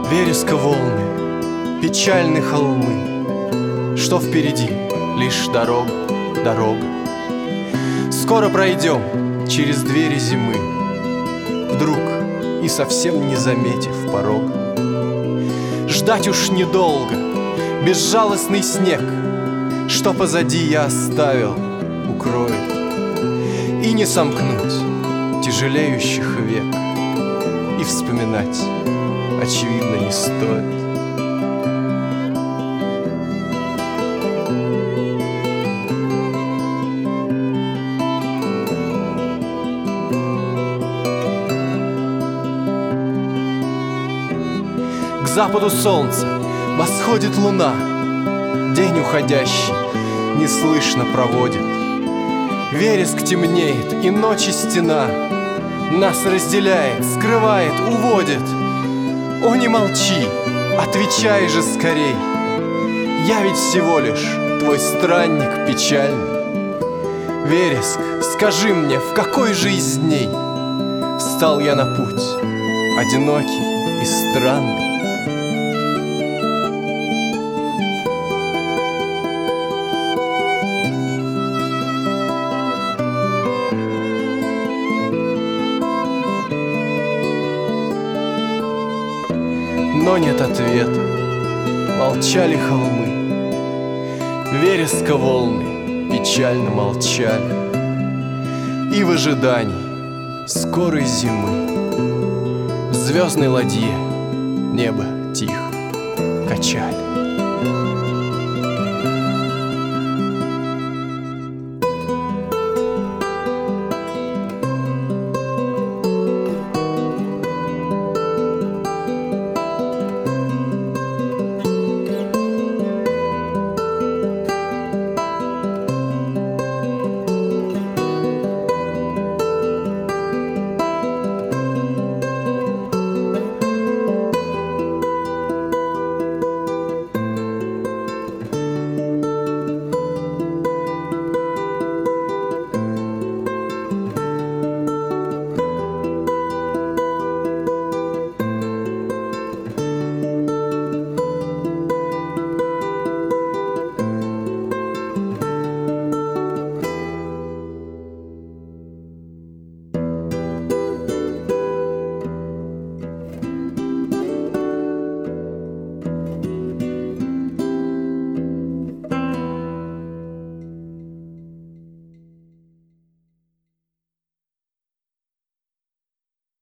Вереска волны, печальны холмы, что впереди лишь дорога, дорога. Скоро пройдем через двери зимы, вдруг и совсем не заметив порога. Ждать уж недолго, безжалостный снег, что позади я оставил, укроет. И не сомкнуть тяжелеющих век, и вспоминать, очевидно, не стоит. К западу солнца восходит луна, день уходящий неслышно проводит. Вереск темнеет, и ночи стена нас разделяет, скрывает, уводит. О, не молчи, отвечай же скорей, я ведь всего лишь твой странник печальный. Вереск, скажи мне, в какой же из дней встал я на путь, одинокий и странный? Но нет ответа, молчали холмы, вереска волны печально молчали. И в ожидании скорой зимы в звездной ладье небо тихо качали.